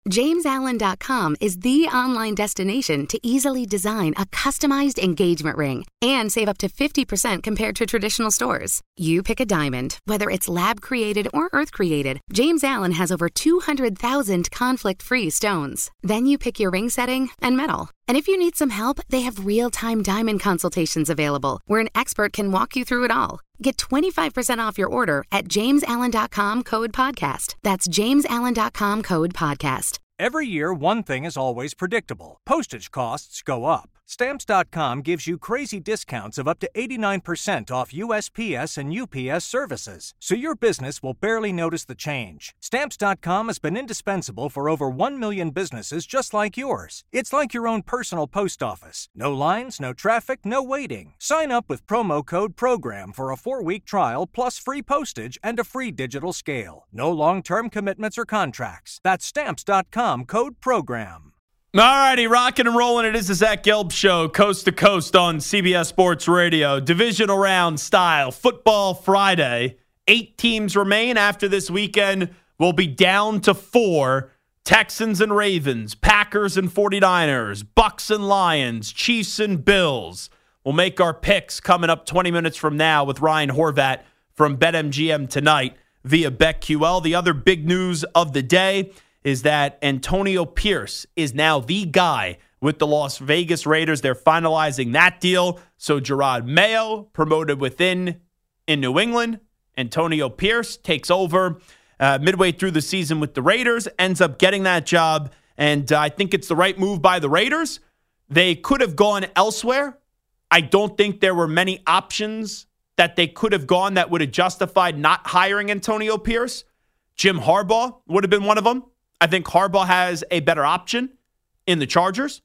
JamesAllen.com is the online destination to easily design a customized engagement ring and save up to 50% compared to traditional stores. You pick a diamond, whether it's lab-created or earth-created, James Allen has over 200,000 conflict-free stones. Then you pick your ring setting and metal. And if you need some help, they have real-time diamond consultations available, where an expert can walk you through it all. Get 25% off your order at JamesAllen.com code podcast. That's JamesAllen.com code podcast. Every year, one thing is always predictable. Postage costs go up. Stamps.com gives you crazy discounts of up to 89% off USPS and UPS services, so your business will barely notice the change. Stamps.com has been indispensable for over 1 million businesses just like yours. It's like your own personal post office. No lines, no traffic, no waiting. Sign up with promo code PROGRAM for a 4-week trial plus free postage and a free digital scale. No long-term commitments or contracts. That's Stamps.com code PROGRAM. All righty, rocking and rolling. It is the Zach Gelb Show, coast to coast on CBS Sports Radio. Divisional round style, Football Friday. 8 teams remain after this weekend. We'll be down to 4. Texans and Ravens, Packers and 49ers, Bucks and Lions, Chiefs and Bills. We'll make our picks coming up 20 minutes from now with Ryan Horvat from BetMGM tonight via BetQL. The other big news of the day is that Antonio Pierce is now the guy with the Las Vegas Raiders. They're finalizing that deal. So Gerard Mayo, promoted within in New England. Antonio Pierce takes over midway through the season with the Raiders, ends up getting that job. And I think it's the right move by the Raiders. They could have gone elsewhere. I don't think there were many options that they could have gone that would have justified not hiring Antonio Pierce. Jim Harbaugh would have been one of them. I think Harbaugh has a better option in the Chargers.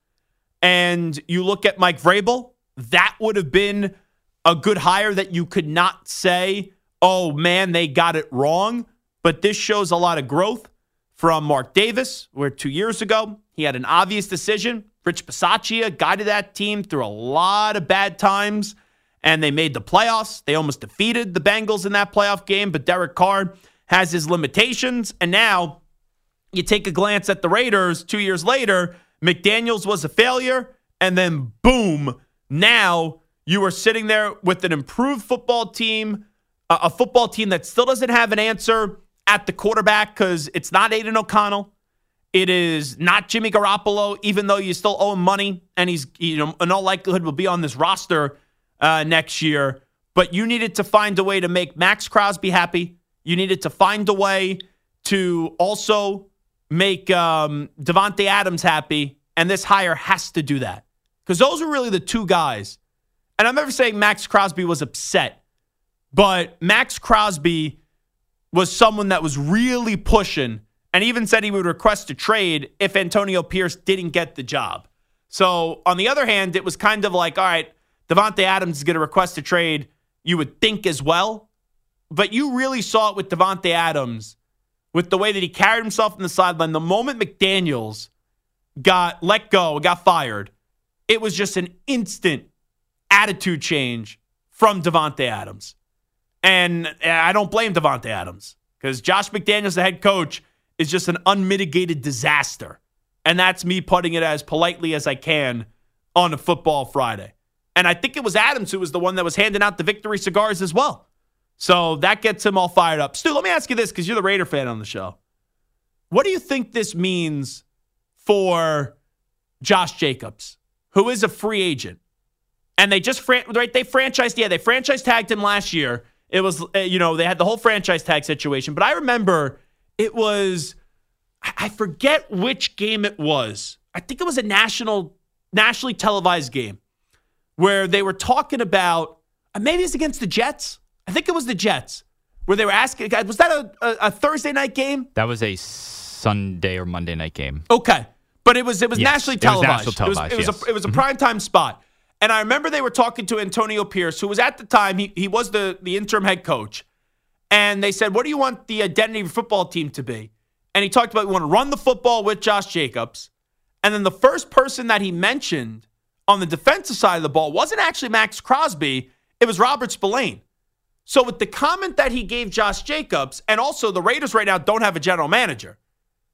And you look at Mike Vrabel, that would have been a good hire that you could not say, oh, man, they got it wrong. But this shows a lot of growth from Mark Davis, where 2 years ago he had an obvious decision. Rich Bisaccia guided that team through a lot of bad times, and they made the playoffs. They almost defeated the Bengals in that playoff game, but Derek Carr has his limitations. And now you take a glance at the Raiders 2 years later, McDaniels was a failure, and then boom, now you are sitting there with an improved football team, a football team that still doesn't have an answer at the quarterback because it's not Aiden O'Connell. It is not Jimmy Garoppolo, even though you still owe him money, and he's, in all likelihood will be on this roster next year. But you needed to find a way to make Max Crosby happy. You needed to find a way to also make Davante Adams happy, and this hire has to do that. Because those are really the two guys. And I'm never saying Max Crosby was upset, but Max Crosby was someone that was really pushing and even said he would request a trade if Antonio Pierce didn't get the job. So, on the other hand, it was kind of like, all right, Davante Adams is going to request a trade, you would think as well. But you really saw it with Davante Adams, with the way that he carried himself in the sideline. The moment McDaniels got let go, got fired, it was just an instant attitude change from Davante Adams. And I don't blame Davante Adams because Josh McDaniels, the head coach, is just an unmitigated disaster. And that's me putting it as politely as I can on a Football Friday. And I think it was Adams who was the one that was handing out the victory cigars as well. So that gets him all fired up. Stu, let me ask you this because you're the Raider fan on the show. What do you think this means for Josh Jacobs, who is a free agent? And they just, they franchise tagged him last year. It was, they had the whole franchise tag situation. But I remember it was, I forget which game it was. I think it was a nationally televised game where they were talking about, maybe it's against the Jets. I think it was the Jets, where they were asking, was that a Thursday night game? That was a Sunday or Monday night game. Okay. But it was nationally televised. It was a primetime spot. And I remember they were talking to Antonio Pierce, who was at the time, he was the interim head coach. And they said, what do you want the identity of your football team to be? And he talked about, we want to run the football with Josh Jacobs. And then the first person that he mentioned on the defensive side of the ball wasn't actually Max Crosby. It was Robert Spillane. So with the comment that he gave Josh Jacobs, and also the Raiders right now don't have a general manager.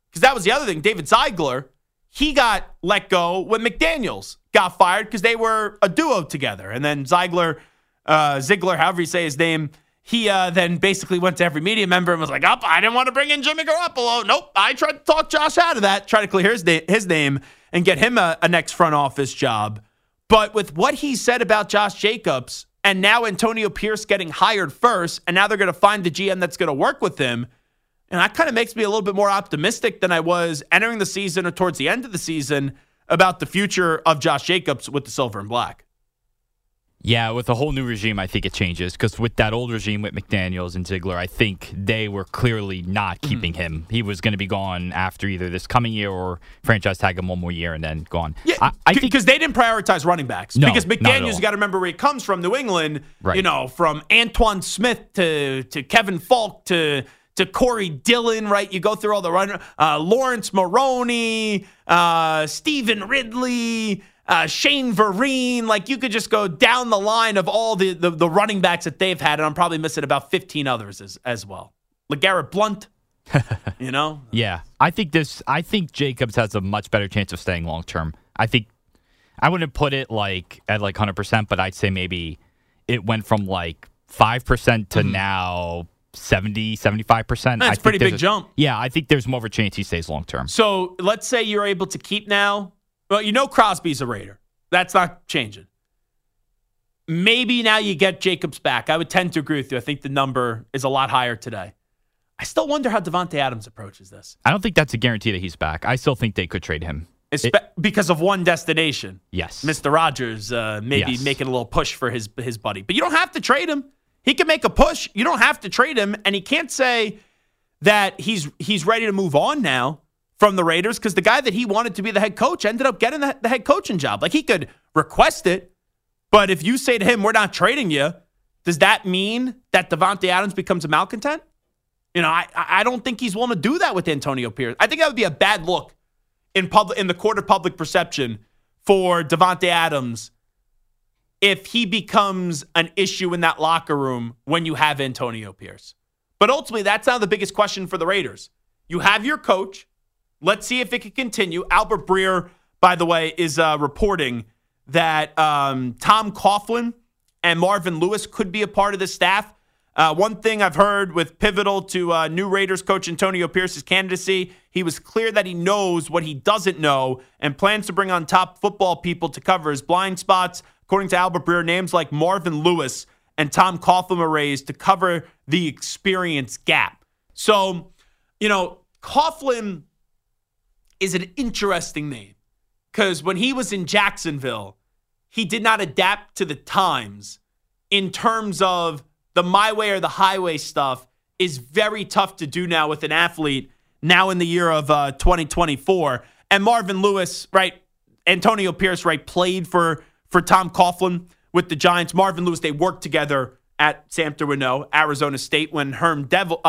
because that was the other thing. David Ziegler, he got let go when McDaniels got fired because they were a duo together. And then Ziegler, however you say his name, he then basically went to every media member and was like, I didn't want to bring in Jimmy Garoppolo. Nope, I tried to talk Josh out of that, try to clear his name and get him a next front office job. But with what he said about Josh Jacobs, and now Antonio Pierce getting hired first, and now they're going to find the GM that's going to work with him, and that kind of makes me a little bit more optimistic than I was entering the season or towards the end of the season about the future of Josh Jacobs with the Silver and Black. Yeah, with a whole new regime, I think it changes. Because with that old regime with McDaniels and Ziegler, I think they were clearly not keeping him. He was going to be gone after either this coming year or franchise tag him one more year and then gone. Yeah, I think because they didn't prioritize running backs. No, because McDaniels, you got to remember where he comes from, New England. Right. You know, from Antoine Smith to Kevin Falk to Corey Dillon, right? You go through all the run. Lawrence Maroney, Stephen Ridley, Shane Vereen. Like, you could just go down the line of all the running backs that they've had, and I'm probably missing about 15 others as well. LeGarrette Blount, you know? Yeah. I think Jacobs has a much better chance of staying long term. I think I wouldn't put it at 100%, but I'd say maybe it went from 5% to now 70, 75%. That's a pretty big jump. Yeah, I think there's more of a chance he stays long term. So let's say you're able to keep now. Well, you know Crosby's a Raider. That's not changing. Maybe now you get Jacobs back. I would tend to agree with you. I think the number is a lot higher today. I still wonder how Davante Adams approaches this. I don't think that's a guarantee that he's back. I still think they could trade him. Because of one destination. Yes. Mr. Rogers maybe making a little push for his buddy. But you don't have to trade him. He can make a push. You don't have to trade him. And he can't say that he's ready to move on now from the Raiders because the guy that he wanted to be the head coach ended up getting the head coaching job. Like, he could request it, but if you say to him, we're not trading you, does that mean that Davante Adams becomes a malcontent? You know, I don't think he's willing to do that with Antonio Pierce. I think that would be a bad look in the court of public perception for Davante Adams if he becomes an issue in that locker room when you have Antonio Pierce. But ultimately, that's now the biggest question for the Raiders. You have your coach. Let's see if it can continue. Albert Breer, by the way, is reporting that Tom Coughlin and Marvin Lewis could be a part of the staff. One thing I've heard with pivotal to new Raiders coach Antonio Pierce's candidacy, he was clear that he knows what he doesn't know and plans to bring on top football people to cover his blind spots. According to Albert Breer, names like Marvin Lewis and Tom Coughlin were raised to cover the experience gap. So, you know, Coughlin is an interesting name because when he was in Jacksonville, he did not adapt to the times in terms of the my way or the highway stuff is very tough to do now with an athlete now in the year of 2024. And Marvin Lewis, right, Antonio Pierce, right, played for Tom Coughlin with the Giants. Marvin Lewis, they worked together at Samter Renault, Arizona State, when Herm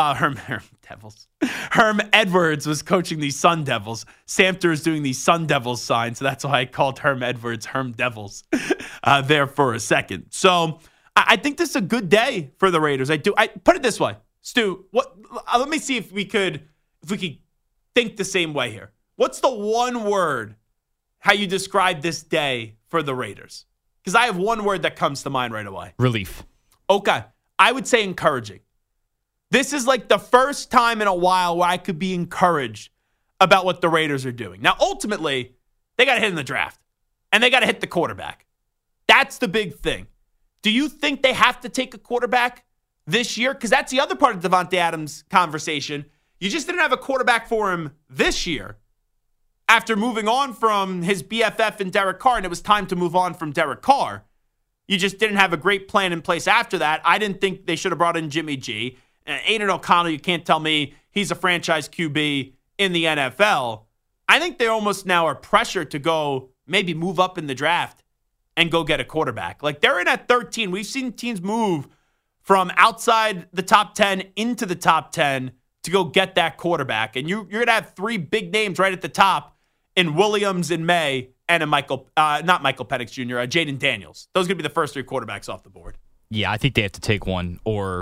Edwards was coaching the Sun Devils. Samter is doing the Sun Devils sign, so that's why I called Herm Edwards Herm Devils there for a second. So I think this is a good day for the Raiders. I put it this way, Stu. Let me see if we could think the same way here. What's the one word how you describe this day for the Raiders? Because I have one word that comes to mind right away. Relief. Okay. I would say encouraging. This is like the first time in a while where I could be encouraged about what the Raiders are doing. Now, ultimately, they got to hit in the draft, and they got to hit the quarterback. That's the big thing. Do you think they have to take a quarterback this year? Because that's the other part of Davante Adams' conversation. You just didn't have a quarterback for him this year after moving on from his BFF and Derek Carr, and it was time to move on from Derek Carr. You just didn't have a great plan in place after that. I didn't think they should have brought in Jimmy G. Aiden O'Connell, you can't tell me he's a franchise QB in the NFL. I think they almost now are pressured to go maybe move up in the draft and go get a quarterback. Like, they're in at 13. We've seen teams move from outside the top 10 into the top 10 to go get that quarterback. And you're going to have three big names right at the top in Williams and May and not Michael Penix Jr., Jaden Daniels. Those are going to be the first three quarterbacks off the board. Yeah, I think they have to take one or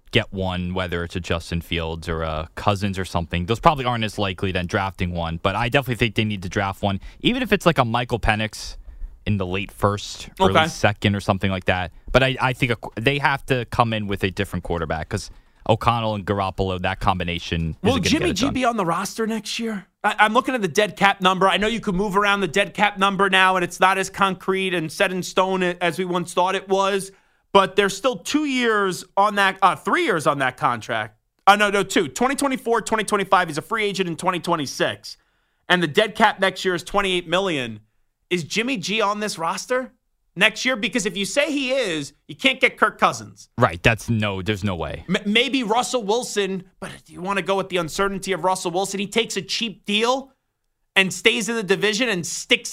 get one, whether it's a Justin Fields or a Cousins or something. Those probably aren't as likely than drafting one, but I definitely think they need to draft one, even if it's like a Michael Penix in the late first, early second or something like that. But I think they have to come in with a different quarterback because O'Connell and Garoppolo, that combination. Will Jimmy G be on the roster next year? I'm looking at the dead cap number. I know you can move around the dead cap number now, and it's not as concrete and set in stone as we once thought it was. But there's still 2 years on that, 3 years on that contract. No, 2. 2024, 2025. He's a free agent in 2026. And the dead cap next year is $28 million. Is Jimmy G on this roster next year? Because if you say he is, you can't get Kirk Cousins. Right. There's no way. Maybe Russell Wilson, but if you want to go with the uncertainty of Russell Wilson, he takes a cheap deal and stays in the division and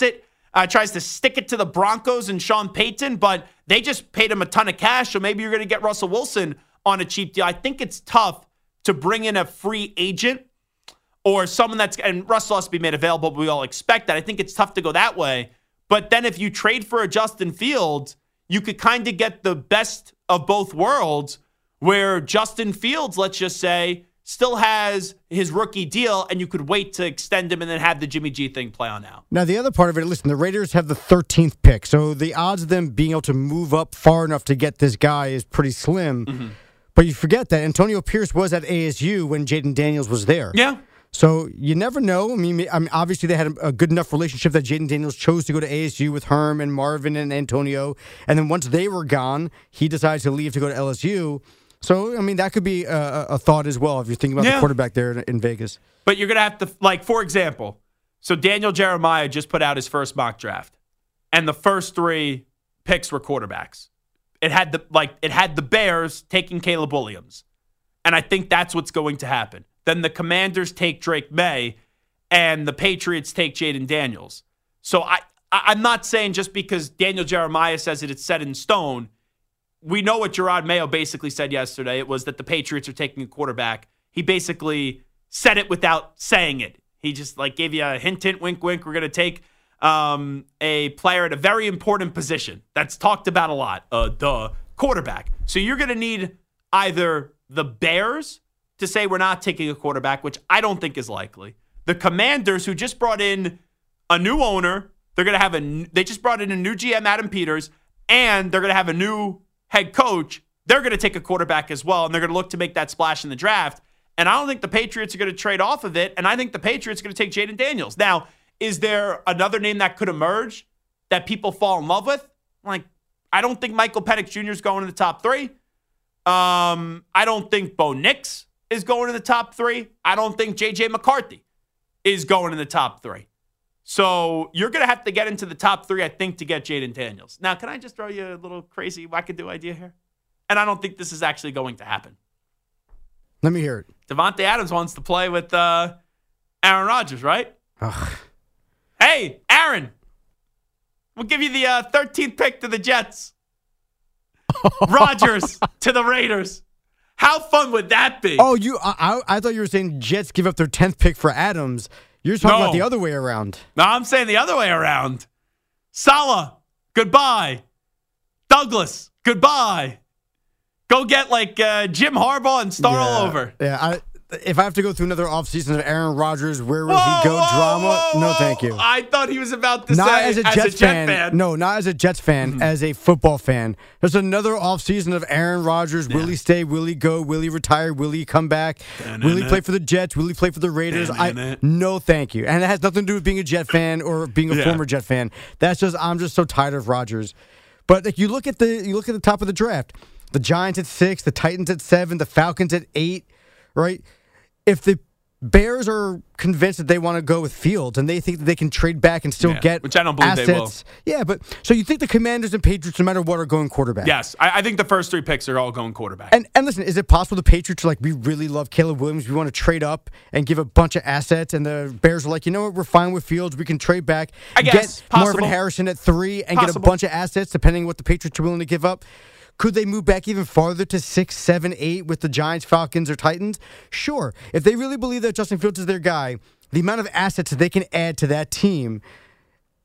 tries to stick it to the Broncos and Sean Payton, but they just paid him a ton of cash, so maybe you're going to get Russell Wilson on a cheap deal. I think it's tough to bring in a free agent or someone and Russell has to be made available, but we all expect that. I think it's tough to go that way. But then if you trade for a Justin Fields, you could kind of get the best of both worlds where Justin Fields, let's just say, still has his rookie deal, and you could wait to extend him and then have the Jimmy G thing play on out. Now, the other part of it, listen, the Raiders have the 13th pick, so the odds of them being able to move up far enough to get this guy is pretty slim. Mm-hmm. But you forget that Antonio Pierce was at ASU when Jaden Daniels was there. Yeah. So you never know. I mean, obviously they had a good enough relationship that Jaden Daniels chose to go to ASU with Herm and Marvin and Antonio. And then once they were gone, he decided to leave to go to LSU. So, I mean, that could be a thought as well if you're thinking about the quarterback there in Vegas. But you're going to have to, like, for example, so Daniel Jeremiah just put out his first mock draft, and the first 3 picks were quarterbacks. It had the Bears taking Caleb Williams, and I think that's what's going to happen. Then the Commanders take Drake May, and the Patriots take Jaden Daniels. So I'm not saying just because Daniel Jeremiah says it's set in stone. We know what Gerard Mayo basically said yesterday. It was that the Patriots are taking a quarterback. He basically said it without saying it. He just gave you a hint, wink, wink. We're going to take a player at a very important position. That's talked about a lot. Quarterback. So you're going to need either the Bears to say we're not taking a quarterback, which I don't think is likely. The Commanders, who just brought in a new owner, they just brought in a new GM, Adam Peters, and they're going to have a new head coach. They're going to take a quarterback as well, and they're going to look to make that splash in the draft. And I don't think the Patriots are going to trade off of it, and I think the Patriots are going to take Jaden Daniels. Now, is there another name that could emerge that people fall in love with? I don't think Michael Penix Jr. is going in the top 3. I don't think Bo Nix is going in the top 3. I don't think J.J. McCarthy is going in the top 3. So you're going to have to get into the top 3, I think, to get Jaden Daniels. Now, can I just throw you a little crazy wackadoo idea here? And I don't think this is actually going to happen. Let me hear it. Davante Adams wants to play with Aaron Rodgers, right? Ugh. Hey, Aaron, we'll give you the 13th pick to the Jets. Rodgers to the Raiders. How fun would that be? Oh, I thought you were saying Jets give up their 10th pick for Adams. You're talking about the other way around. No, I'm saying the other way around. Saleh, goodbye. Douglas, goodbye. Go get Jim Harbaugh and start all over. Yeah, if I have to go through another offseason of Aaron Rodgers, where will he go drama? No, thank you. I thought he was about to not say as a Jet fan. No, not as a Jets fan, as a football fan. There's another offseason of Aaron Rodgers. Yeah. Will he stay? Will he go? Will he retire? Will he come back? Will he play for the Jets? Will he play for the Raiders? No, thank you. And it has nothing to do with being a Jet fan or being a former Jet fan. I'm just so tired of Rodgers. But you look at the top of the draft. The Giants at 6, the Titans at 7, the Falcons at 8, right? If the Bears are convinced that they want to go with Fields and they think that they can trade back and still get which I don't believe assets, they will. Yeah, but so you think the Commanders and Patriots, no matter what, are going quarterback? Yes, I think the first 3 picks are all going quarterback. And listen, is it possible the Patriots are we really love Caleb Williams, we want to trade up and give a bunch of assets, and the Bears are like, you know what, we're fine with Fields, we can trade back, get Marvin Harrison at 3 and get a bunch of assets, depending on what the Patriots are willing to give up? Could they move back even farther to 6, 7, 8 with the Giants, Falcons, or Titans? Sure. If they really believe that Justin Fields is their guy, the amount of assets that they can add to that team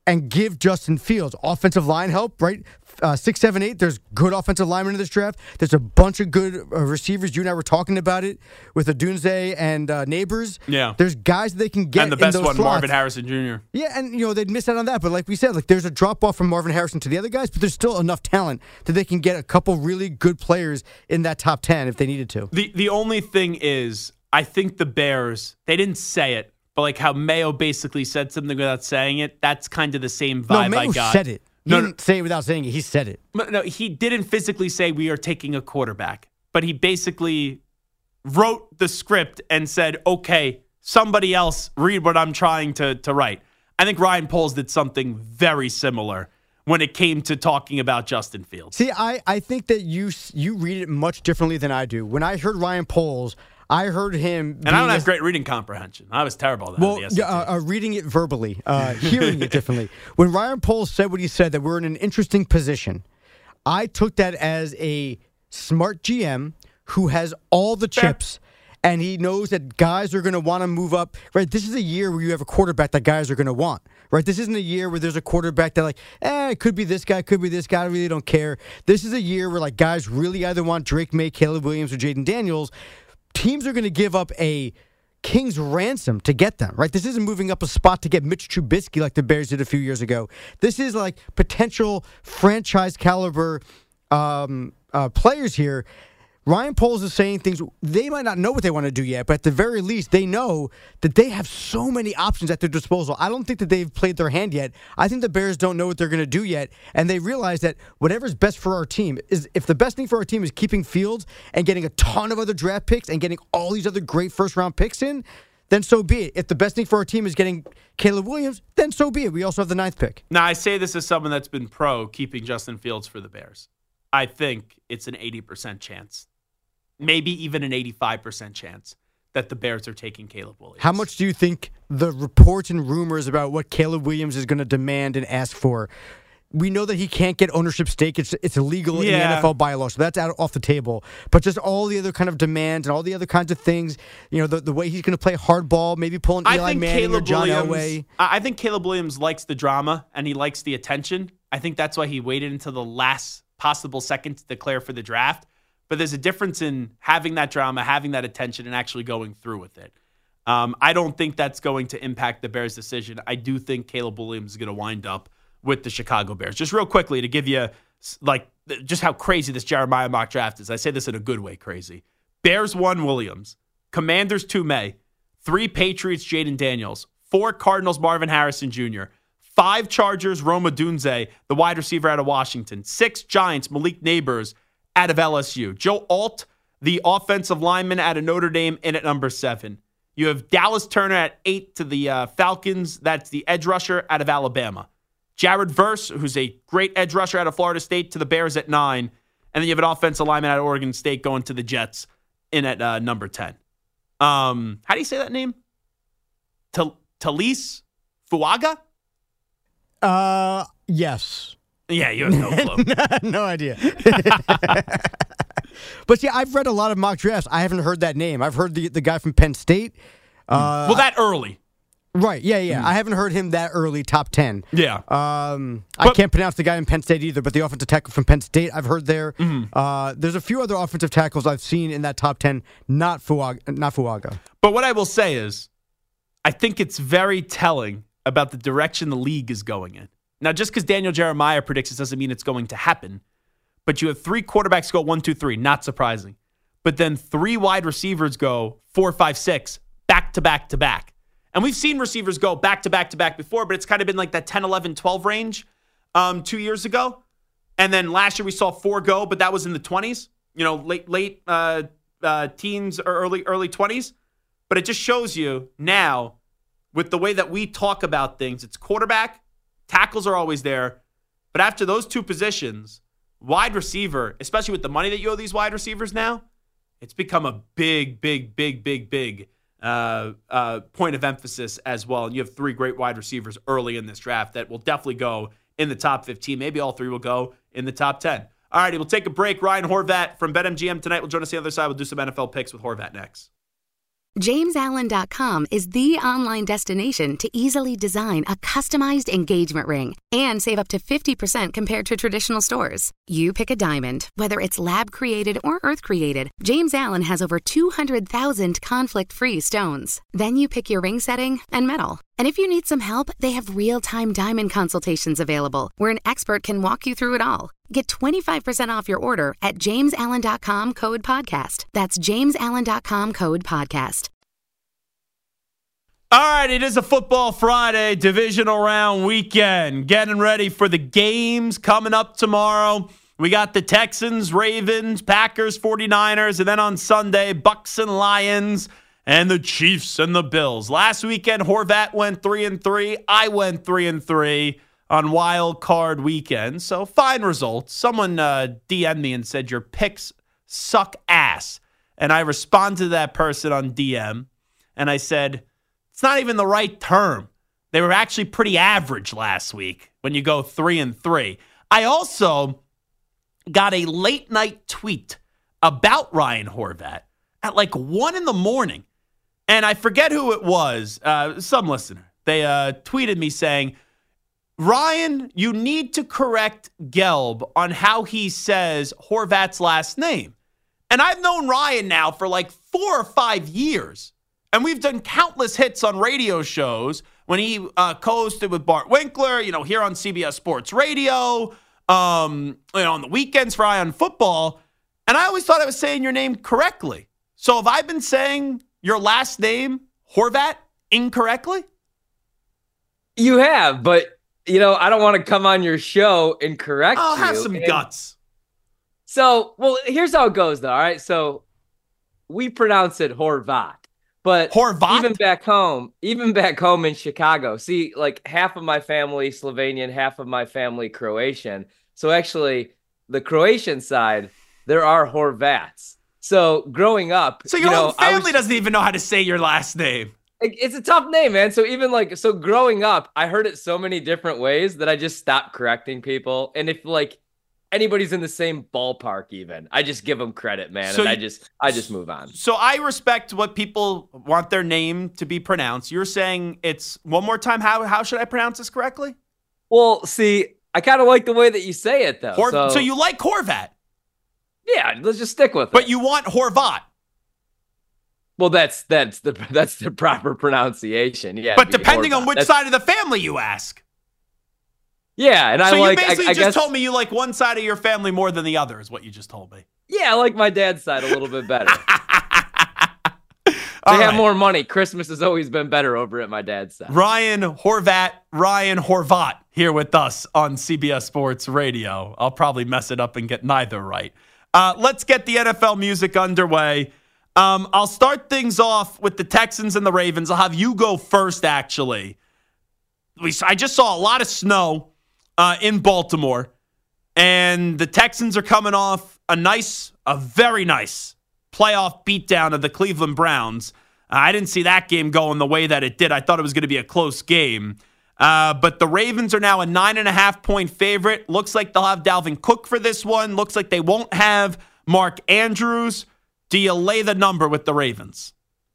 and give Justin Fields offensive line help, right? 6, 7, 8. There's good offensive linemen in this draft. There's a bunch of good receivers. You and I were talking about it with Odunze and Neighbors. Yeah. There's guys that they can get And the best in those one, slots. Marvin Harrison Jr. Yeah, and they'd miss out on that. But like we said, like there's a drop off from Marvin Harrison to the other guys, but there's still enough talent that they can get a couple really good players in that top 10 if they needed to. The only thing is, I think the Bears, they didn't say it, but like how Mayo basically said something without saying it, that's kind of the same vibe Mayo I got. said it. He didn't say it without saying it. He said it. No, he didn't physically say we are taking a quarterback, but he basically wrote the script and said, okay, somebody else read what I'm trying to write. I think Ryan Poles did something very similar when it came to talking about Justin Fields. See, I think that you read it much differently than I do. When I heard Ryan Poles, I heard him. And I don't have great reading comprehension. I was terrible at that. Well, reading it verbally, hearing it differently. When Ryan Poles said what he said, that we're in an interesting position, I took that as a smart GM who has all the chips, and he knows that guys are going to want to move up. Right? This is a year where you have a quarterback that guys are going to want. Right? This isn't a year where there's a quarterback that it could be this guy, could be this guy. I really don't care. This is a year where guys really either want Drake May, Caleb Williams, or Jaden Daniels. Teams are going to give up a king's ransom to get them, right? This isn't moving up a spot to get Mitch Trubisky like the Bears did a few years ago. This is like potential franchise caliber players here. Ryan Poles is saying things, they might not know what they want to do yet, but at the very least, they know that they have so many options at their disposal. I don't think that they've played their hand yet. I think the Bears don't know what they're going to do yet, and they realize that whatever's best for our team is, if the best thing for our team is keeping Fields and getting a ton of other draft picks and getting all these other great first-round picks in, then so be it. If the best thing for our team is getting Caleb Williams, then so be it. We also have the 9th pick. Now, I say this as someone that's been pro keeping Justin Fields for the Bears. I think it's an 80% chance. Maybe even an 85% chance that the Bears are taking Caleb Williams. How much do you think the reports and rumors about what Caleb Williams is going to demand and ask for? We know that he can't get ownership stake. It's illegal in the NFL bylaw, so that's off the table. But just all the other kind of demands and all the other kinds of things, the way he's going to play hardball, maybe pulling Eli Manning or John Elway. I think Caleb Williams likes the drama and he likes the attention. I think that's why he waited until the last possible second to declare for the draft. But there's a difference in having that drama, having that attention, and actually going through with it. I don't think that's going to impact the Bears' decision. I do think Caleb Williams is going to wind up with the Chicago Bears. Just real quickly to give you just how crazy this Jeremiah mock draft is. I say this in a good way, crazy. Bears 1, Williams. Commanders 2, May. 3, Patriots, Jaden Daniels. 4, Cardinals, Marvin Harrison Jr. 5, Chargers, Rome Odunze, the wide receiver out of Washington. 6, Giants, Malik Neighbors out of LSU. Joe Alt, the offensive lineman out of Notre Dame, in at number 7. You have Dallas Turner at 8 to the Falcons. That's the edge rusher out of Alabama. Jared Verse, who's a great edge rusher out of Florida State, to the Bears at 9. And then you have an offensive lineman out of Oregon State going to the Jets in at number 10. How do you say that name? Talise Fuaga? Yes. Yeah, you have no clue. No idea. But see, I've read a lot of mock drafts. I haven't heard that name. I've heard the guy from Penn State. Well, that early. Right, yeah. I haven't heard him that early, top 10. Yeah. I can't pronounce the guy in Penn State either, but the offensive tackle from Penn State I've heard there. There's a few other offensive tackles I've seen in that top 10, not Fuaga. But what I will say is, I think it's very telling about the direction the league is going in. Now, just because Daniel Jeremiah predicts it doesn't mean it's going to happen. But you have 3 quarterbacks go 1, 2, 3. Not surprising. But then 3 wide receivers go 4, 5, 6, back to back to back. And we've seen receivers go back to back to back before, but it's kind of been like that 10, 11, 12 range 2 years ago. And then last year we saw 4 go, but that was in the 20s. Late teens or early 20s. But it just shows you now, with the way that we talk about things, it's quarterback, tackles are always there. But after those 2 positions, wide receiver, especially with the money that you owe these wide receivers now, it's become a big point of emphasis as well. And you have 3 great wide receivers early in this draft that will definitely go in the top 15. Maybe all 3 will go in the top 10. All righty, we'll take a break. Ryan Horvat from BetMGM tonight will join us on the other side. We'll do some NFL picks with Horvat next. JamesAllen.com is the online destination to easily design a customized engagement ring and save up to 50% compared to traditional stores. You pick a diamond, whether it's lab-created or earth-created, James Allen has over 200,000 conflict-free stones. Then you pick your ring setting and metal. And if you need some help, they have real-time diamond consultations available, where an expert can walk you through it all. Get 25% off your order at JamesAllen.com code podcast. That's JamesAllen.com code podcast. All right, it is a Football Friday, divisional round weekend. Getting ready for the games coming up tomorrow. We got the Texans, Ravens, Packers, 49ers, and then on Sunday, Bucks and Lions, and the Chiefs and the Bills. Last weekend, Horvat went 3-3. I went 3-3 on Wild Card Weekend. So fine results. Someone DM'd me and said, your picks suck ass. And I responded to that person on DM, and I said, it's not even the right term. They were actually pretty average last week when you go 3-3. I also got a late night tweet about Ryan Horvat at like 1 a.m. And I forget who it was, some listener. They tweeted me saying, Ryan, you need to correct Gelb on how he says Horvat's last name. And I've known Ryan now for like 4 or 5 years. And we've done countless hits on radio shows when he co-hosted with Bart Winkler, here on CBS Sports Radio, on the weekends for Eye on Football. And I always thought I was saying your name correctly. So have I been saying your last name, Horvat, incorrectly? You have, but, I don't want to come on your show and correct you. I'll have some guts. So, here's how it goes, though, all right? So, we pronounce it Horvat. But Horvat? even back home in Chicago, see, like half of my family Slovenian, half of my family Croatian. So actually, the Croatian side, there are Horvats. So growing up, so your whole family doesn't even know how to say your last name. It's a tough name, man. So even growing up, I heard it so many different ways that I just stopped correcting people. And if anybody's in the same ballpark, even I just give them credit, man. So and I just move on. So I respect what people want their name to be pronounced. You're saying it's one more time. How should I pronounce this correctly? Well, see, I kind of like the way that you say it, though. So you like Horvat? Yeah, let's just stick with it. But you want Horvat? Well, that's the proper pronunciation. Yeah. But depending on which side of the family you ask. Yeah, and you basically just told me you like one side of your family more than the other is what you just told me. Yeah, I like my dad's side a little bit better. They have more money. Christmas has always been better over at my dad's side. Ryan Horvat here with us on CBS Sports Radio. I'll probably mess it up and get neither right. Let's get the NFL music underway. I'll start things off with the Texans and the Ravens. I'll have you go first, actually. I just saw a lot of snow in Baltimore, and the Texans are coming off a very nice playoff beatdown of the Cleveland Browns. I didn't see that game going the way that it did. I thought it was going to be a close game. But the Ravens are now a 9.5-point favorite. Looks like they'll have Dalvin Cook for this one. Looks like they won't have Mark Andrews. Do you lay the number with the Ravens?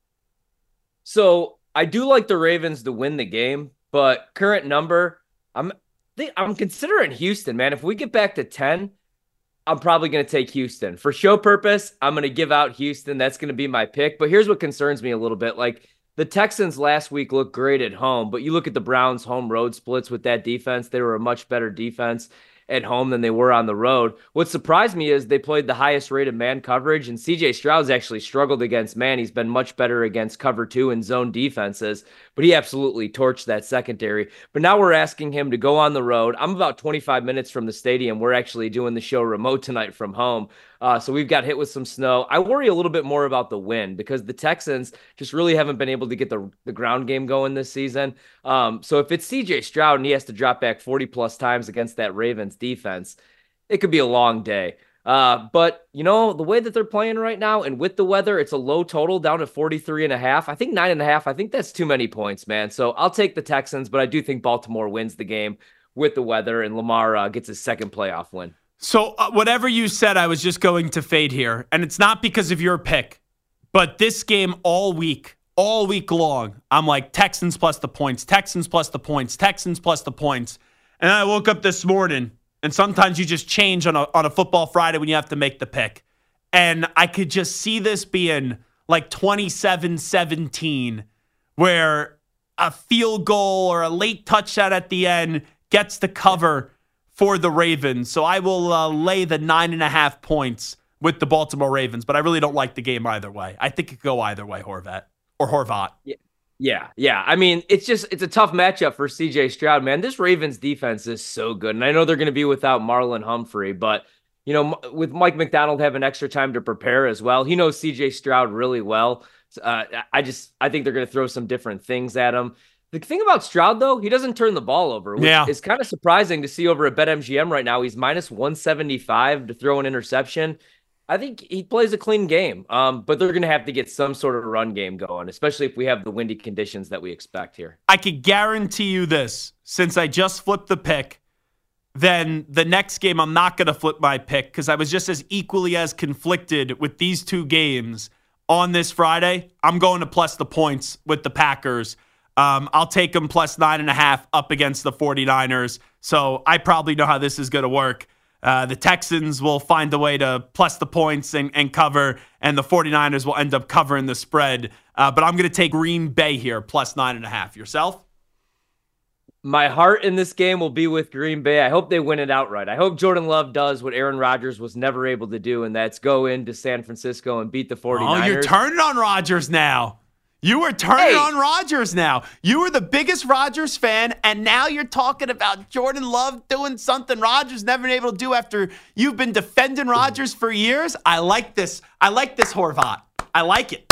So I do like the Ravens to win the game, but current number, I'm considering Houston, man. If we get back to 10, I'm probably going to take Houston. For show purpose, I'm going to give out Houston. That's going to be my pick. But here's what concerns me a little bit. Like, the Texans last week looked great at home, but you look at the Browns' home road splits with that defense. They were a much better defense at home than they were on the road. What surprised me is they played the highest rated man coverage, and CJ Stroud's actually struggled against man. He's been much better against cover 2 and zone defenses, but he absolutely torched that secondary. But now we're asking him to go on the road. I'm about 25 minutes from the stadium. We're actually doing the show remote tonight from home. So we've got hit with some snow. I worry a little bit more about the wind because the Texans just really haven't been able to get the ground game going this season. So if it's CJ Stroud and he has to drop back 40+ times against that Ravens defense, it could be a long day. But, the way that they're playing right now and with the weather, it's a low total down to 43.5. I think 9.5. I think that's too many points, man. So I'll take the Texans, but I do think Baltimore wins the game with the weather and Lamar gets his second playoff win. So whatever you said, I was just going to fade here. And it's not because of your pick, But this game all week long, I'm like Texans plus the points, Texans plus the points, Texans plus the points. And then I woke up this morning, and sometimes you just change on a Football Friday when you have to make the pick. And I could just see this being like 27-17, where a field goal or a late touchdown at the end gets the cover for the Ravens. So I will lay the 9.5 points with the Baltimore Ravens, but I really don't like the game either way. I think it could go either way, Horvat. Yeah. I mean, it's a tough matchup for CJ Stroud, man. This Ravens defense is so good. And I know they're going to be without Marlon Humphrey, but with Mike McDonald having extra time to prepare as well, he knows CJ Stroud really well. I think they're going to throw some different things at him. The thing about Stroud, though, he doesn't turn the ball over, which is kind of surprising to see over at BetMGM right now. He's minus 175 to throw an interception. I think he plays a clean game, but they're going to have to get some sort of run game going, especially if we have the windy conditions that we expect here. I could guarantee you this, since I just flipped the pick, then the next game I'm not going to flip my pick because I was just as equally as conflicted with these two games on this Friday. I'm going to plus the points with the Packers. I'll take them plus 9.5 up against the 49ers. So I probably know how this is going to work. The Texans will find a way to plus the points and cover, and the 49ers will end up covering the spread. But I'm going to take Green Bay here, plus 9.5. Yourself? My heart in this game will be with Green Bay. I hope they win it outright. I hope Jordan Love does what Aaron Rodgers was never able to do, and that's go into San Francisco and beat the 49ers. Oh, you're turning on Rodgers now. You were turning on Rodgers now. You were the biggest Rodgers fan, and now you're talking about Jordan Love doing something Rodgers never been able to do after you've been defending Rodgers for years. I like this. I like this, Horvat. I like it.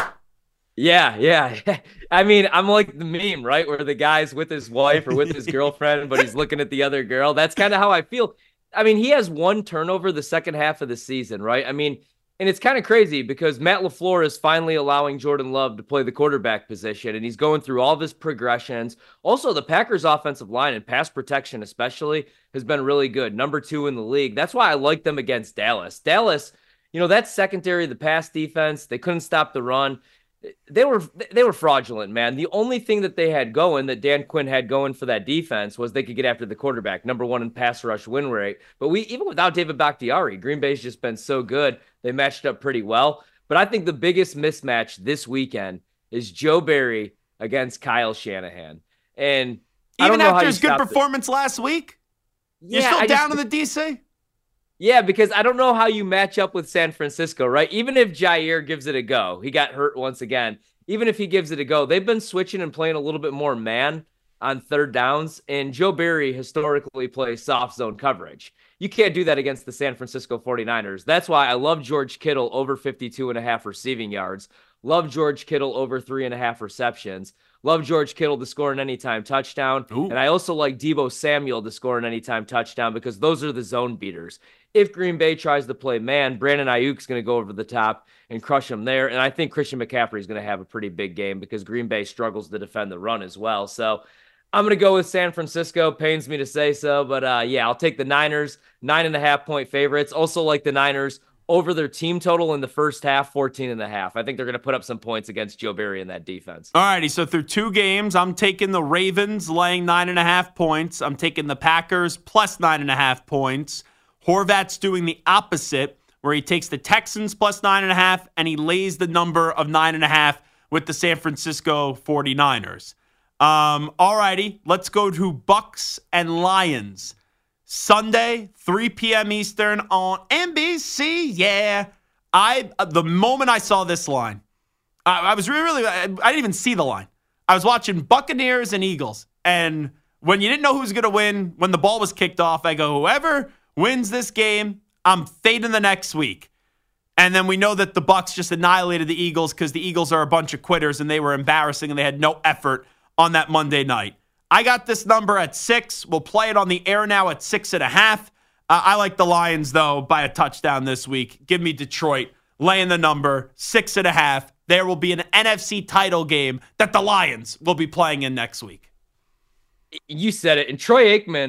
Yeah. I mean, I'm like the meme, right? Where the guy's with his wife or with his girlfriend, but he's looking at the other girl. That's kind of how I feel. I mean, he has one turnover the second half of the season, right? I mean, and it's kind of crazy because Matt LaFleur is finally allowing Jordan Love to play the quarterback position, and he's going through all of his progressions. Also, the Packers' offensive line and pass protection especially has been really good, number 2 in the league. That's why I like them against Dallas. Dallas, that secondary, the pass defense, they couldn't stop the run. They were fraudulent, man. The only thing that they had going, that Dan Quinn had going for that defense, was they could get after the quarterback, number 1 in pass rush win rate. But even without David Bakhtiari, Green Bay's just been so good. They matched up pretty well. But I think the biggest mismatch this weekend is Joe Barry against Kyle Shanahan. And even after his good performance last week, you're still down in the DC? Yeah, because I don't know how you match up with San Francisco, right? Even if Jair gives it a go, he got hurt once again. Even if he gives it a go, they've been switching and playing a little bit more man on third downs, and Joe Barry historically plays soft zone coverage. You can't do that against the San Francisco 49ers. That's why I love George Kittle over 52.5 receiving yards. Love George Kittle over 3.5 receptions. Love George Kittle to score an anytime touchdown. Ooh. And I also like Deebo Samuel to score an anytime touchdown because those are the zone beaters. If Green Bay tries to play man, Brandon Ayuk's going to go over the top and crush him there. And I think Christian McCaffrey is going to have a pretty big game because Green Bay struggles to defend the run as well. So I'm going to go with San Francisco. Pains me to say so, but I'll take the Niners, 9.5 point favorites. Also like the Niners over their team total in the first half, 14.5. I think they're going to put up some points against Joe Barry in that defense. All righty, so through 2 games, I'm taking the Ravens laying 9.5 points. I'm taking the Packers plus 9.5 points. Horvat's doing the opposite, where he takes the Texans plus 9.5 and he lays the number of 9.5 with the San Francisco 49ers. All righty, let's go to Bucks and Lions. Sunday, 3 p.m. Eastern on NBC. Yeah. The moment I saw this line, I was really, I didn't even see the line. I was watching Buccaneers and Eagles. And when you didn't know who was going to win, when the ball was kicked off, I go, whoever wins this game, I'm fading the next week. And then we know that the Bucs just annihilated the Eagles because the Eagles are a bunch of quitters and they were embarrassing and they had no effort on that Monday night. I got this number at 6. We'll play it on the air now at 6.5. I like the Lions, though, by a touchdown this week. Give me Detroit laying the number 6.5. There will be an NFC title game that the Lions will be playing in next week. You said it. And Troy Aikman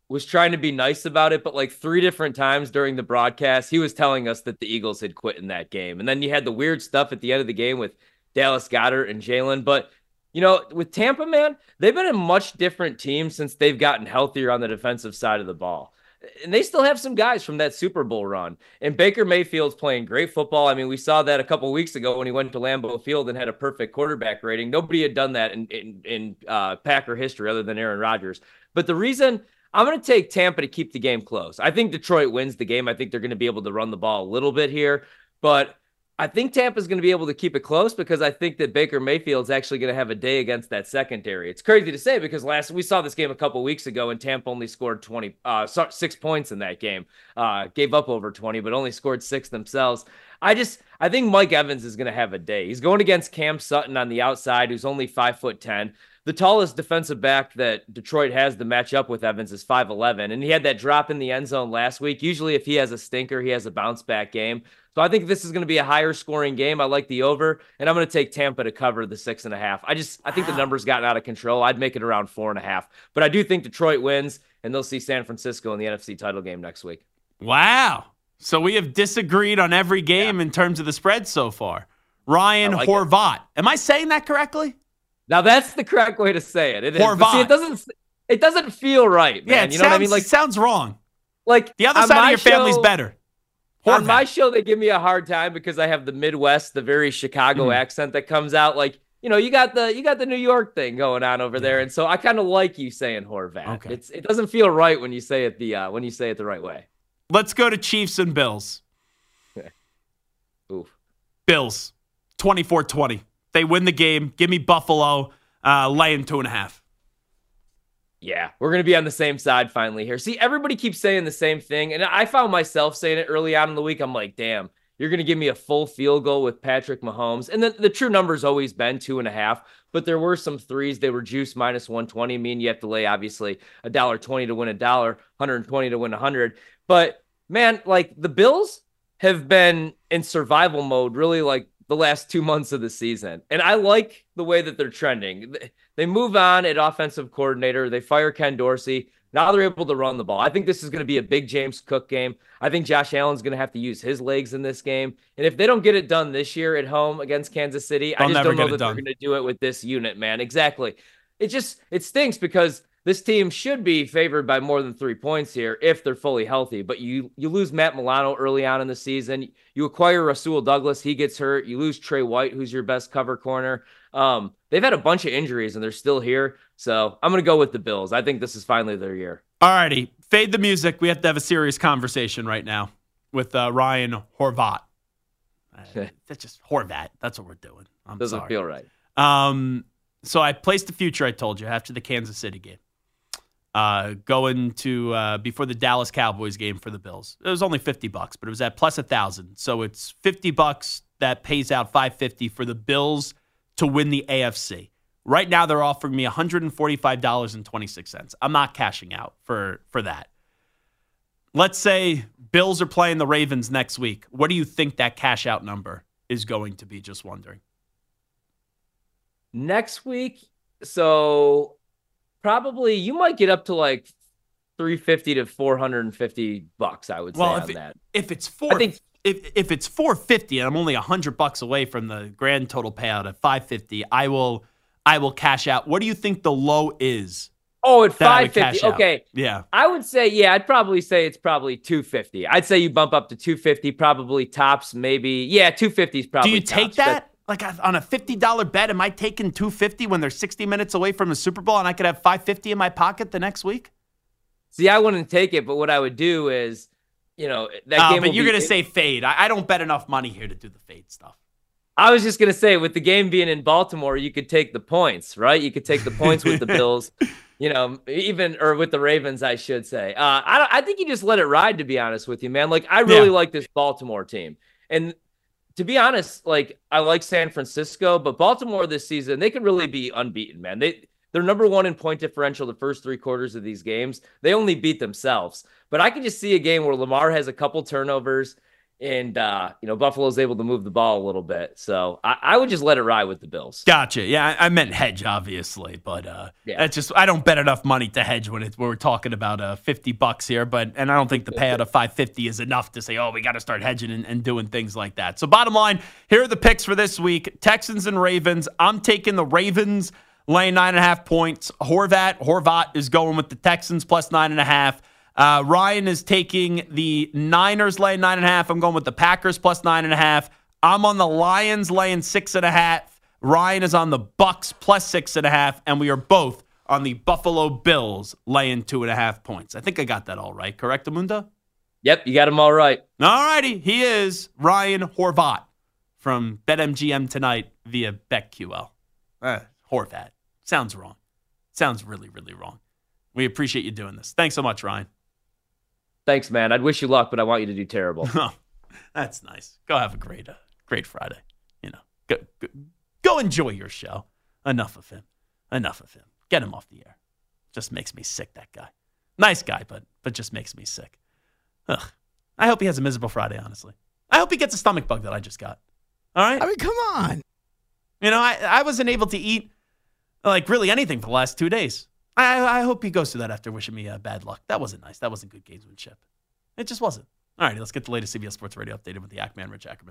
was trying to be nice about it, but like 3 different times during the broadcast, he was telling us that the Eagles had quit in that game. And then you had the weird stuff at the end of the game with Dallas Goedert and Jalen. But, with Tampa, man, they've been a much different team since they've gotten healthier on the defensive side of the ball. And they still have some guys from that Super Bowl run. And Baker Mayfield's playing great football. I mean, we saw that a couple of weeks ago when he went to Lambeau Field and had a perfect quarterback rating. Nobody had done that in Packer history other than Aaron Rodgers. But the reason I'm going to take Tampa to keep the game close. I think Detroit wins the game. I think they're going to be able to run the ball a little bit here. But I think Tampa's going to be able to keep it close because I think that Baker Mayfield's actually going to have a day against that secondary. It's crazy to say because we saw this game a couple weeks ago and Tampa only scored 6 points in that game. Gave up over 20, but only scored 6 themselves. I think Mike Evans is going to have a day. He's going against Cam Sutton on the outside, who's only 5'10". The tallest defensive back that Detroit has to match up with Evans is 5'11", and he had that drop in the end zone last week. Usually if he has a stinker, he has a bounce back game. So I think this is going to be a higher scoring game. I like the over, and I'm going to take Tampa to cover the 6.5. I think the number's gotten out of control. I'd make it around 4.5, but I do think Detroit wins, and they'll see San Francisco in the NFC title game next week. Wow. So we have disagreed on every game in terms of the spread so far. Ryan Horvat. Am I saying that correctly? Now that's the correct way to say it. It is. Horvat. See, it doesn't feel right, man. Yeah, what I mean? Like, it sounds wrong. Like the other side of your family's better. Horvat. On my show, they give me a hard time because I have the Midwest, the very Chicago accent that comes out. Like, you got the New York thing going on over there, and so I kind of like you saying Horvat. Okay. It doesn't feel right when you say it the right way. Let's go to Chiefs and Bills. Oof. Bills, 24-20. They win the game. Give me Buffalo laying 2.5. Yeah, we're going to be on the same side finally here. See, everybody keeps saying the same thing, and I found myself saying it early on in the week. I'm like, damn, you're going to give me a full field goal with Patrick Mahomes. And the true number's always been 2.5, but there were some threes. They were juiced minus 120. I mean, you have to lay, obviously, $1.20 to win $1, 120 to win 100. But, man, like, the Bills have been in survival mode really, like, the last 2 months of the season. And I like the way that they're trending. They move on at offensive coordinator. They fire Ken Dorsey. Now they're able to run the ball. I think this is going to be a big James Cook game. I think Josh Allen's going to have to use his legs in this game. And if they don't get it done this year at home against Kansas City, I just don't know that they're going to do it with this unit, man. Exactly. It stinks because this team should be favored by more than 3 points here if they're fully healthy. But you lose Matt Milano early on in the season. You acquire Rasul Douglas. He gets hurt. You lose Trey White, who's your best cover corner. They've had a bunch of injuries, and they're still here. So I'm going to go with the Bills. I think this is finally their year. All righty. Fade the music. We have to have a serious conversation right now with Ryan Horvat. That's just Horvat. That's what we're doing. Doesn't feel right. So I placed the future, I told you, after the Kansas City game. Going to before the Dallas Cowboys game for the Bills. It was only $50, but it was at plus 1,000. So it's $50 that pays out $550 for the Bills to win the AFC. Right now, they're offering me $145.26. I'm not cashing out for that. Let's say Bills are playing the Ravens next week. What do you think that cash out number is going to be? Just wondering. Next week, so probably you might get up to like $350 to $450. I would say on that. If it's if it's $450 and I'm only $100 away from the grand total payout at $550, I will cash out. What do you think the low is? Oh, at $550. Okay. Yeah. I would say, I'd probably say it's probably $250. I'd say you bump up to $250, probably tops, maybe. Yeah, $250 is probably. Do you take that? Like on a $50 bet, am I taking $250 when they're 60 minutes away from the Super Bowl and I could have $550 in my pocket the next week? See, I wouldn't take it, but what I would do is, that game. But you're going to say fade. I don't bet enough money here to do the fade stuff. I was just going to say, with the game being in Baltimore, you could take the points, right? You could take the points with the Bills, or with the Ravens, I should say. I think you just let it ride, to be honest with you, man. Like, I really like this Baltimore team. And to be honest, like, I like San Francisco, but Baltimore this season, they could really be unbeaten, man. They're number one in point differential the first 3 quarters of these games. They only beat themselves. But I can just see a game where Lamar has a couple turnovers. And, Buffalo's able to move the ball a little bit. So I would just let it ride with the Bills. Gotcha. Yeah, I meant hedge, obviously. But that's just, I don't bet enough money to hedge when we're talking about $50 here. And I don't think the payout of $550 is enough to say, we got to start hedging and doing things like that. So bottom line, here are the picks for this week. Texans and Ravens. I'm taking the Ravens laying 9.5 points. Horvat is going with the Texans plus 9.5. Ryan is taking the Niners laying 9.5. I'm going with the Packers plus 9.5. I'm on the Lions laying 6.5. Ryan is on the Bucks plus 6.5. And we are both on the Buffalo Bills laying 2.5 points. I think I got that all right. Correct, Amunda? Yep, you got them all right. All righty. He is Ryan Horvat from BetMGM tonight via BetQL. Horvat. Sounds wrong. Sounds really, really wrong. We appreciate you doing this. Thanks so much, Ryan. Thanks, man. I'd wish you luck, but I want you to do terrible. Oh, that's nice. Go have a great Friday. Go enjoy your show. Enough of him. Get him off the air. Just makes me sick, that guy. Nice guy, but just makes me sick. Ugh. I hope he has a miserable Friday, honestly. I hope he gets a stomach bug that I just got. All right? I mean, come on. I wasn't able to eat, really anything for the last 2 days. I hope he goes through that after wishing me bad luck. That wasn't nice. That wasn't good gamesmanship. It just wasn't. All right, let's get the latest CBS Sports Radio updated with the Ackman, Rich Ackerman.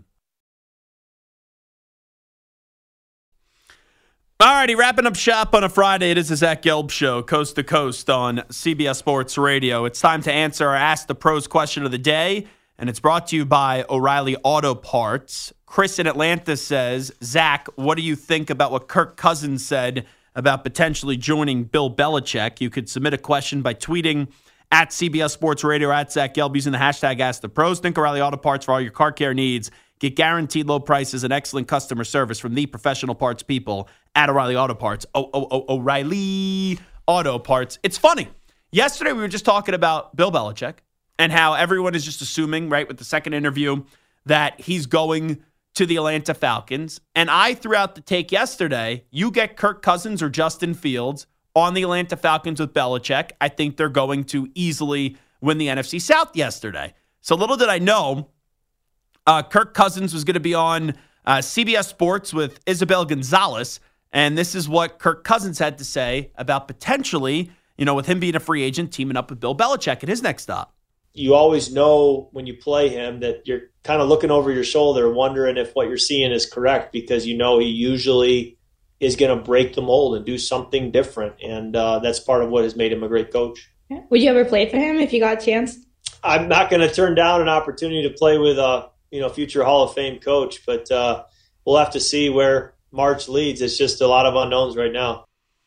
All righty, wrapping up shop on a Friday. It is the Zach Gelb Show, coast to coast on CBS Sports Radio. It's time to answer our Ask the Pros question of the day, and it's brought to you by O'Reilly Auto Parts. Chris in Atlanta says, Zach, what do you think about what Kirk Cousins said about potentially joining Bill Belichick? You could submit a question by tweeting at CBS Sports Radio or at Zach Gelb using the hashtag AskThePros. Think O'Reilly Auto Parts for all your car care needs. Get guaranteed low prices and excellent customer service from the professional parts people at O'Reilly Auto Parts. O'Reilly Auto Parts. It's funny. Yesterday we were just talking about Bill Belichick and how everyone is just assuming, right, with the second interview that he's going to the Atlanta Falcons. And I threw out the take yesterday, you get Kirk Cousins or Justin Fields on the Atlanta Falcons with Belichick. I think they're going to easily win the NFC South yesterday. So little did I know, Kirk Cousins was going to be on CBS Sports with Isabel Gonzalez. And this is what Kirk Cousins had to say about potentially, with him being a free agent, teaming up with Bill Belichick at his next stop. You always know when you play him that you're kind of looking over your shoulder, wondering if what you're seeing is correct, because he usually is going to break the mold and do something different. And that's part of what has made him a great coach. Would you ever play for him if you got a chance? I'm not going to turn down an opportunity to play with a future Hall of Fame coach, but we'll have to see where March leads. It's just a lot of unknowns right now.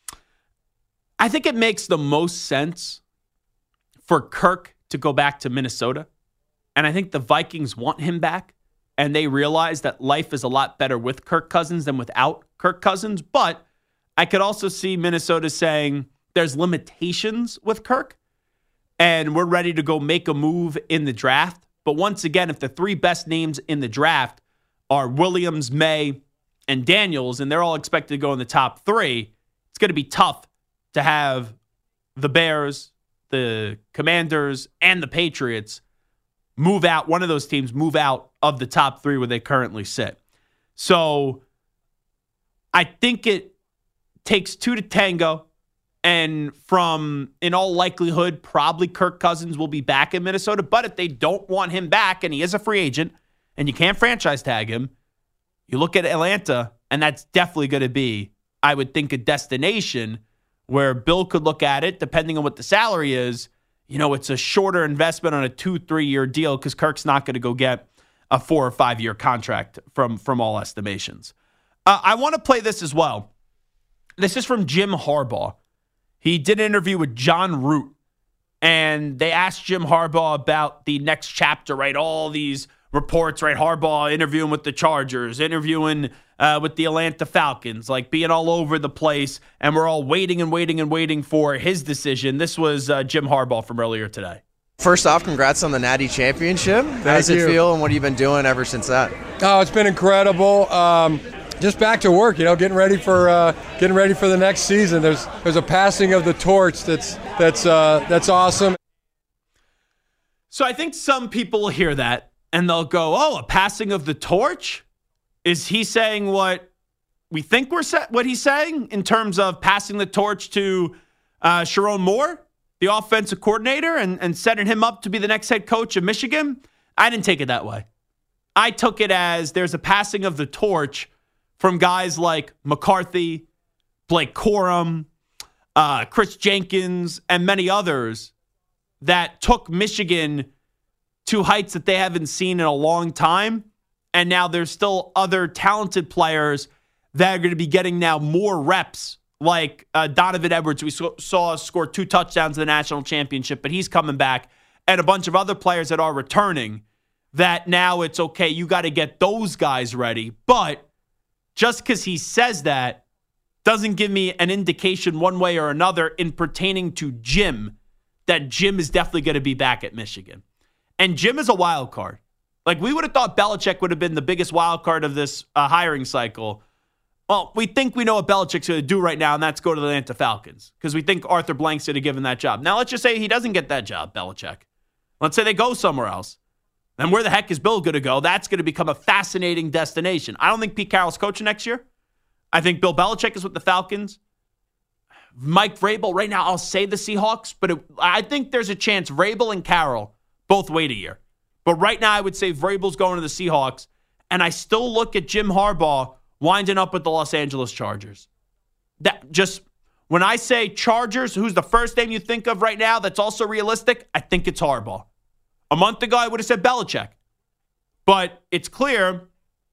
I think it makes the most sense for Kirk to go back to Minnesota. And I think the Vikings want him back. And they realize that life is a lot better with Kirk Cousins than without Kirk Cousins. But I could also see Minnesota saying there's limitations with Kirk. And we're ready to go make a move in the draft. But once again, if the three best names in the draft are Williams, May, and Daniels, and they're all expected to go in the top three, it's going to be tough to have the Bears, the Commanders, and the Patriots move out, one of those teams move out of the top three where they currently sit. So I think it takes two to tango. And in all likelihood, probably Kirk Cousins will be back in Minnesota. But if they don't want him back, and he is a free agent, and you can't franchise tag him, you look at Atlanta, and that's definitely going to be, I would think, a destination where Bill could look at it, depending on what the salary is. It's a shorter investment on a 2-3 year deal because Kirk's not going to go get a 4 or 5 year contract from all estimations. I want to play this as well. This is from Jim Harbaugh. He did an interview with John Root, and they asked Jim Harbaugh about the next chapter, right? All these reports, right? Harbaugh interviewing with the Chargers, interviewing with the Atlanta Falcons, like being all over the place, and we're all waiting for his decision. This was Jim Harbaugh from earlier today. First off, congrats on the Natty Championship. How does it feel, and what have you been doing ever since that? Oh, it's been incredible. Just back to work, getting ready for the next season. There's a passing of the torch that's awesome. So I think some people will hear that and they'll go, oh, a passing of the torch? Is he saying what we think what he's saying in terms of passing the torch to Sharon Moore, the offensive coordinator, and setting him up to be the next head coach of Michigan? I didn't take it that way. I took it as there's a passing of the torch from guys like McCarthy, Blake Corum, Chris Jenkins, and many others that took Michigan to heights that they haven't seen in a long time. And now there's still other talented players that are going to be getting now more reps, like Donovan Edwards, we saw score 2 touchdowns in the national championship, but he's coming back, and a bunch of other players that are returning, that now it's okay, you got to get those guys ready. But just because he says that doesn't give me an indication one way or another in pertaining to Jim, that Jim is definitely going to be back at Michigan. And Jim is a wild card. Like, we would have thought Belichick would have been the biggest wild card of this hiring cycle. Well, we think we know what Belichick's going to do right now, and that's go to the Atlanta Falcons, because we think Arthur Blank's going to give him that job. Now, let's just say he doesn't get that job, Belichick. Let's say they go somewhere else. Then where the heck is Bill going to go? That's going to become a fascinating destination. I don't think Pete Carroll's coaching next year. I think Bill Belichick is with the Falcons. Mike Vrabel, right now, I'll say the Seahawks, but I think there's a chance Vrabel and Carroll both wait a year. But right now, I would say Vrabel's going to the Seahawks, and I still look at Jim Harbaugh winding up with the Los Angeles Chargers. That just, when I say Chargers, who's the first name you think of right now that's also realistic? I think it's Harbaugh. A month ago, I would have said Belichick. But it's clear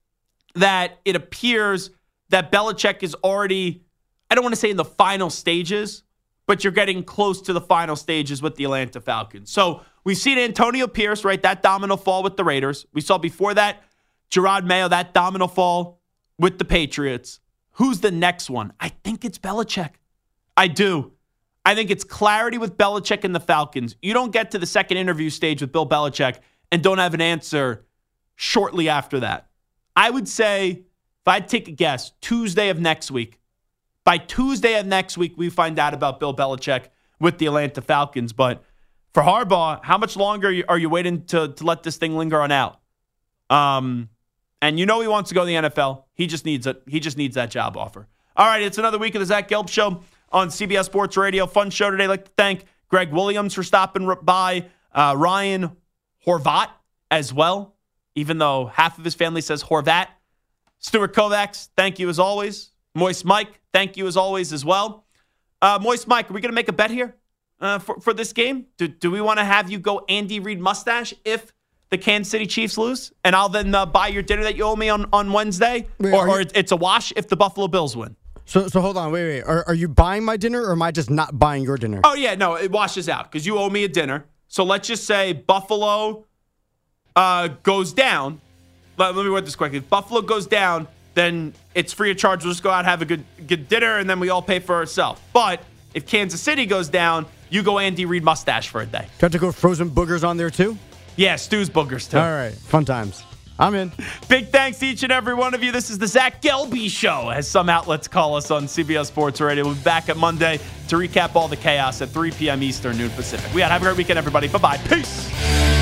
that it appears that Belichick is already, I don't want to say in the final stages, but you're getting close to the final stages with the Atlanta Falcons. So we've seen Antonio Pierce, right, that domino fall with the Raiders. We saw before that Gerard Mayo, that domino fall with the Patriots. Who's the next one? I think it's Belichick. I do. I think it's clarity with Belichick and the Falcons. You don't get to the second interview stage with Bill Belichick and don't have an answer shortly after that. I would say, if I'd take a guess, Tuesday of next week. By Tuesday of next week, we find out about Bill Belichick with the Atlanta Falcons. But for Harbaugh, how much longer are you waiting to let this thing linger on out? And you know he wants to go to the NFL. He just needs that job offer. All right, it's another week of the Zach Gelb Show on CBS Sports Radio. Fun show today. I'd like to thank Greg Williams for stopping by, Ryan Horvat as well, even though half of his family says Horvat. Stuart Kovacs, thank you as always. Moist Mike, thank you as always as well. Moist Mike, are we going to make a bet here for this game? Do we want to have you go Andy Reid mustache if the Kansas City Chiefs lose? And I'll then buy your dinner that you owe me on Wednesday? Wait, or it's a wash if the Buffalo Bills win? So hold on, wait. Are you buying my dinner or am I just not buying your dinner? Oh, yeah, no, it washes out because you owe me a dinner. So let's just say Buffalo goes down. Let me word this quickly. If Buffalo goes down, then it's free of charge. We'll just go out and have a good dinner, and then we all pay for ourselves. But if Kansas City goes down, you go Andy Reid mustache for a day. Do I have to go frozen boogers on there too? Yeah, Stu's boogers too. All right, fun times. I'm in. Big thanks to each and every one of you. This is the Zach Gelby Show, as some outlets call us on CBS Sports Radio. We'll be back at Monday to recap all the chaos at 3 p.m. Eastern, noon Pacific. Have a great weekend, everybody. Bye-bye. Peace.